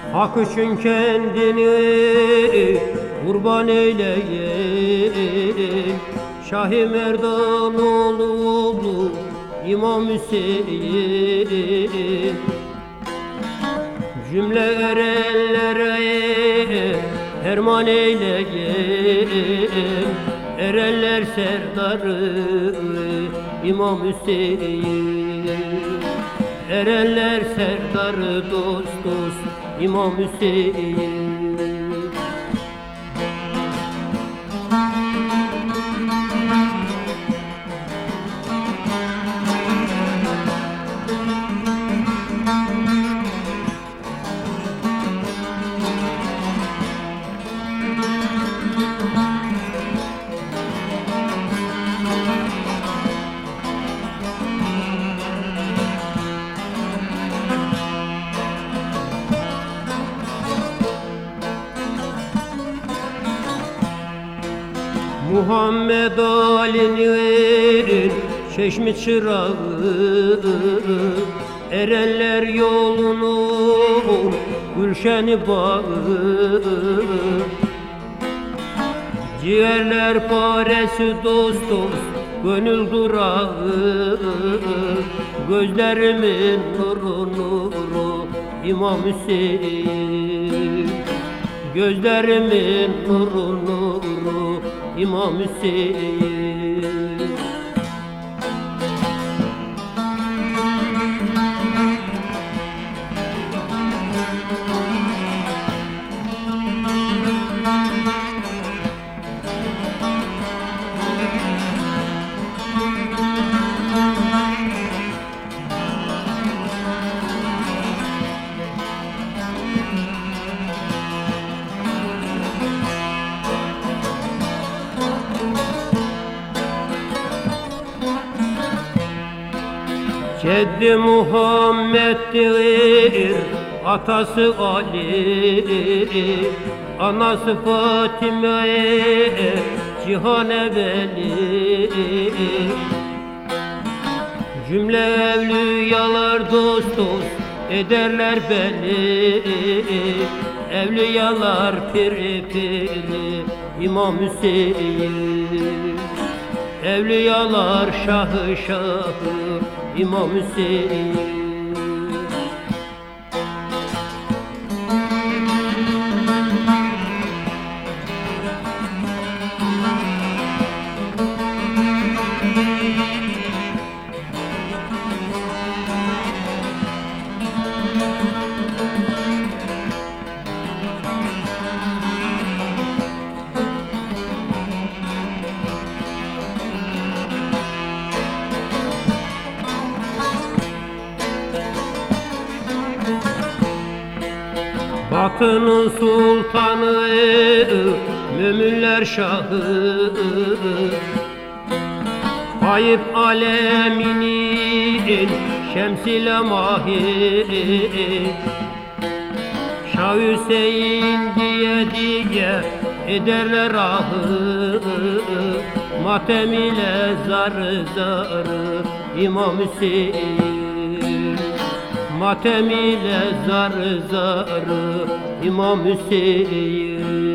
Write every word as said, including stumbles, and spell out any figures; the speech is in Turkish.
Hak için kendini kurban eyleyin. Şah-ı Merdan oğlu İmam Hüseyin. Cümle erenlere ferman eyleyin. Erenler serdarı İmam Hüseyin. Erenler serdarı dost dost İmam Hüseyin. Muhammed Ali'nin çeşmi çırağı, erenler yolunun gülşeni bağı. Ciğerler paresi dost dost gönül durağı, gözlerimin nuru nuru İmam Hüseyin. Gözlerimin nuru nuru İmam Hüseyin. Ceddi Muhammed'dir, atası Ali, anası Fatime, cihan evveli. Cümle evliyalar dost dost ederler beni, evliyalar piri piri İmam Hüseyin. Evliyalar şahı şahı İmam Hüseyin. Batının sultanı, müminler şahı, Tayyip aleminin şemsil-i mahir. Şah Hüseyin diye diye ederler ahı, matem ile zarı zarı İmam Hüseyin. Matem ile zarı zarı İmam Hüseyin.